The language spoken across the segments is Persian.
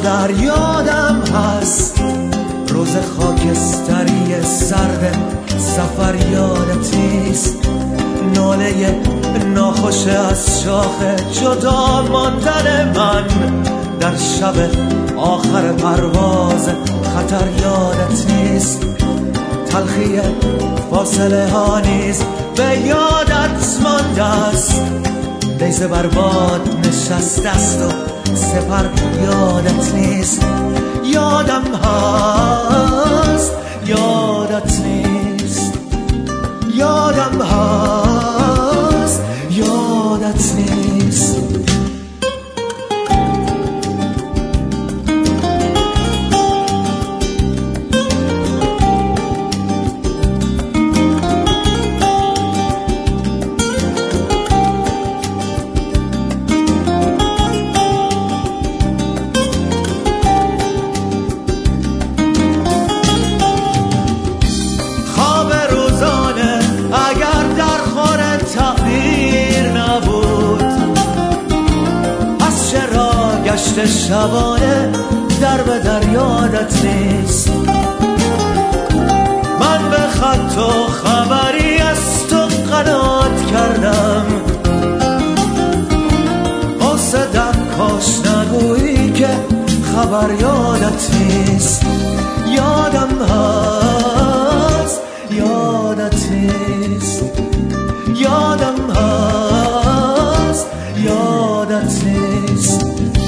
در یادم هست، روز خاکستری سرد سفر یادت نیست، ناله ناخوش از شاخ جدا ماندن من در شب آخر پرواز خطر یادت نیست، تلخی فاصله ها نیز به یادت مانده است، نیزه بر باد نشسته است و سپر یادت نیست، یادم هست یادت نیست، یادم هست یادت نیست. شبانه در به در یادت نیست، من به خط و خبری از تو قناعت کردم، واسه کاش نگویی که خبر یادت نیست، یادم هست یادت نیست، یادم هست یادت نیست.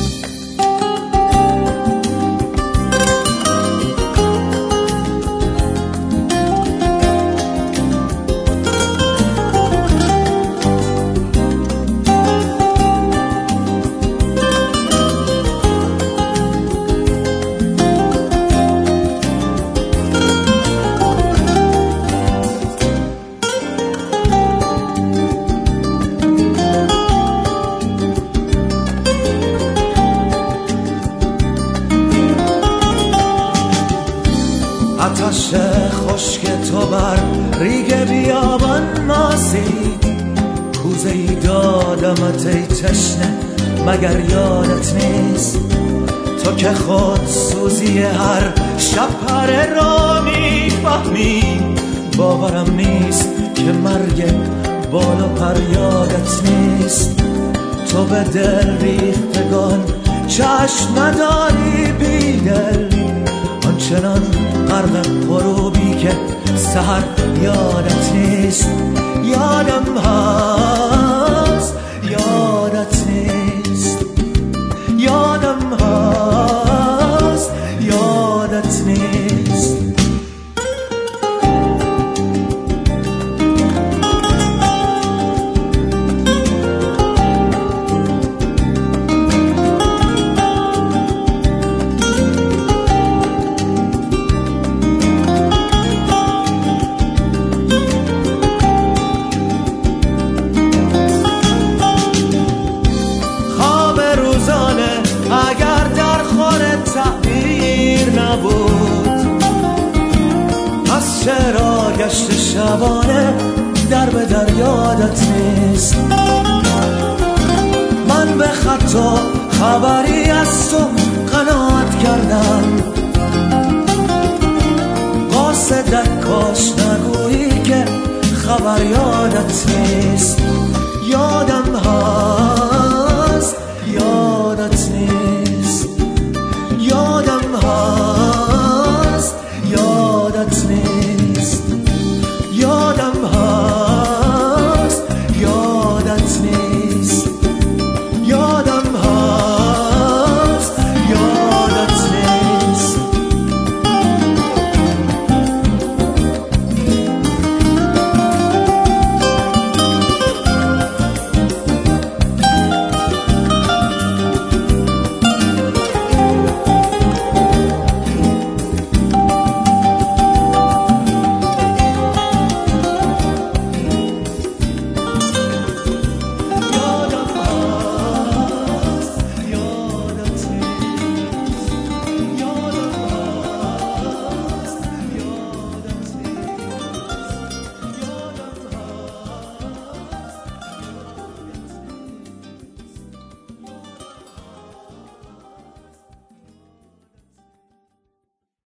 آتش خشک تو بر ریگ بیابان ماسید، کوزه ای دادمت ای تشنه مگر یادت نیست، تو که خود سوزی هر شب پره را میفهمی، باورم نیست که مرگ بال و پر یادت نیست، تو به دل ریختگان چشم نداری بیدل، آنچنان غرق غروبی که سحر یادت نیست، یادم هست یادت نیست، یادم هست یادت نیست. چرا گشت شبانه در به در یادت نیست، من به خط و خبری از تو قناعت کردم، قاصدک کاش نگویی که خبر یادت نیست،